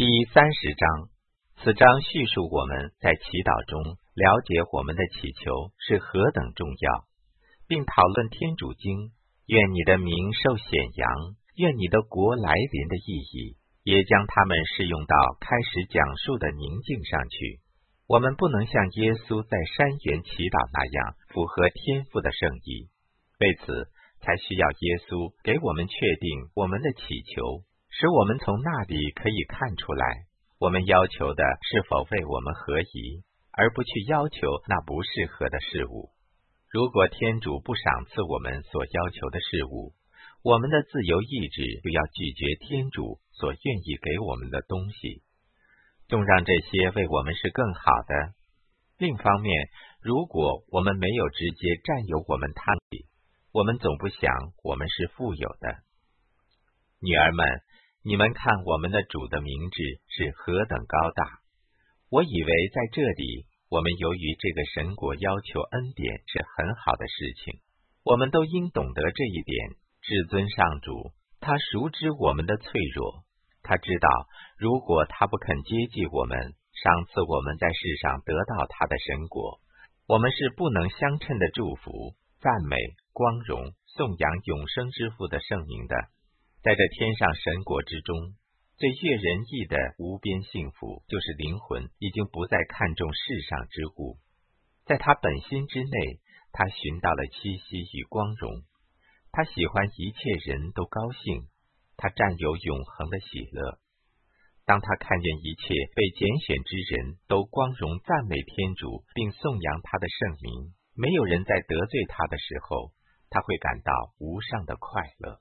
第30章，此章叙述我们在祈祷中了解我们的祈求是何等重要，并讨论天主经，愿你的名受显扬，愿你的国来临的意义，也将它们适用到开始讲述的宁静上去。我们不能像耶稣在山园祈祷那样符合天父的圣意，为此才需要耶稣给我们确定我们的祈求，使我们从那里可以看出来，我们要求的是否为我们合宜，而不去要求那不适合的事物。如果天主不赏赐我们所要求的事物，我们的自由意志就要拒绝天主所愿意给我们的东西，纵让这些为我们是更好的。另一方面，如果我们没有直接占有我们他里，我们总不想我们是富有的。女儿们，你们看我们的主的名字是何等高大！我以为在这里，我们由于这个神国要求恩典是很好的事情，我们都应懂得这一点。至尊上主，他熟知我们的脆弱，他知道如果他不肯接济我们，赏赐我们在世上得到他的神国，我们是不能相称的祝福、赞美、光荣、颂扬永生之父的圣名的。在这天上神国之中，最悦人意的无边幸福，就是灵魂已经不再看重世上之物，在他本心之内，他寻到了栖息与光荣。他喜欢一切人都高兴，他占有永恒的喜乐。当他看见一切被拣选之人都光荣赞美天主，并颂扬他的圣名，没有人在得罪他的时候，他会感到无上的快乐。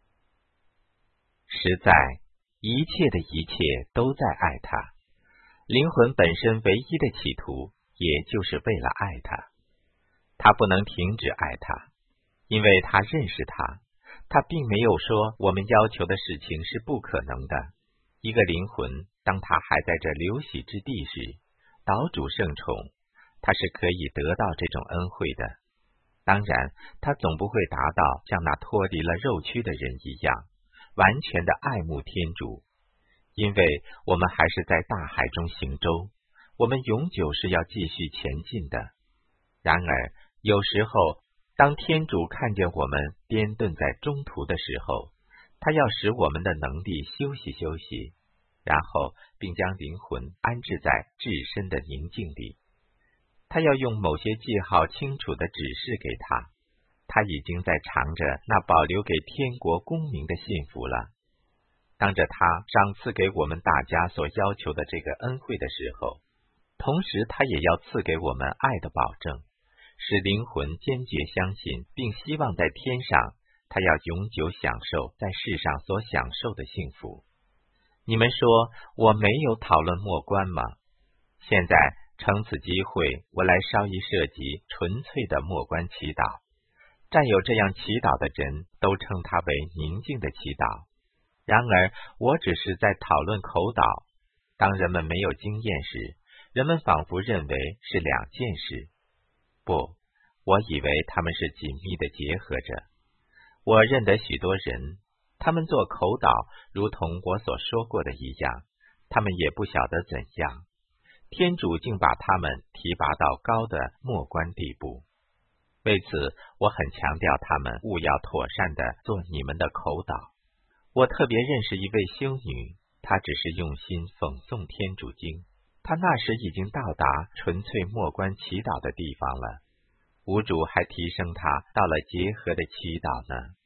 实在，一切的一切都在爱他。灵魂本身唯一的企图，也就是为了爱他。他不能停止爱他，因为他认识他。他并没有说我们要求的事情是不可能的。一个灵魂，当他还在这流徙之地时，岛主圣宠，他是可以得到这种恩惠的。当然，他总不会达到像那脱离了肉躯的人一样，完全的爱慕天主，因为我们还是在大海中行舟，我们永久是要继续前进的。然而，有时候，当天主看见我们颠顿在中途的时候，他要使我们的能力休息休息，然后并将灵魂安置在至深的宁静里。他要用某些记号清楚的指示给他，他已经在尝着那保留给天国公民的幸福了。当着他赏赐给我们大家所要求的这个恩惠的时候，同时他也要赐给我们爱的保证，使灵魂坚决相信并希望在天上他要永久享受在世上所享受的幸福。你们说我没有讨论默观吗？现在乘此机会，我来稍一涉及纯粹的默观祈祷。占有这样祈祷的人都称它为宁静的祈祷。然而，我只是在讨论口祷。当人们没有经验时，人们仿佛认为是两件事。不，我以为他们是紧密的结合着。我认得许多人，他们做口祷，如同我所说过的一样，他们也不晓得怎样。天主竟把他们提拔到高的默观地步。为此，我很强调他们务要妥善的做你们的口祷。我特别认识一位修女，她只是用心讽诵天主经，她那时已经到达纯粹默观祈祷的地方了。吾主还提升她到了结合的祈祷呢。